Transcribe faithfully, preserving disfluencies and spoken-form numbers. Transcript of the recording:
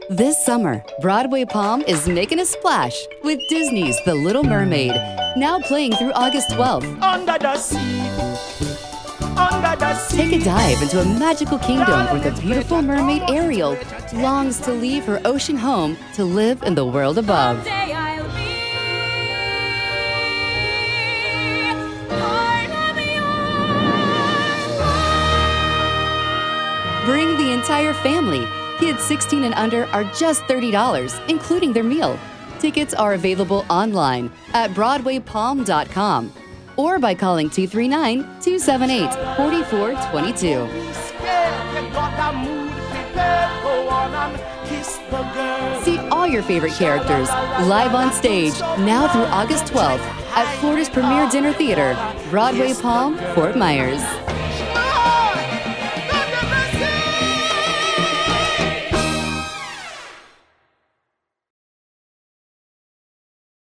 This summer, Broadway Palm is making a splash with Disney's The Little Mermaid, now playing through August twelfth. Under the sea, under the sea. Take a dive into a magical kingdom where the beautiful mermaid Ariel longs to leave her ocean home to live in the world above. Someday I'll be part of your world. Bring the entire family. Kids sixteen and under are just thirty dollars, including their meal. Tickets are available online at broadway palm dot com or by calling two three nine, two seven eight, four four two two. See all your favorite characters live on stage now through August twelfth at Florida's premier dinner theater, Broadway Palm, Fort Myers.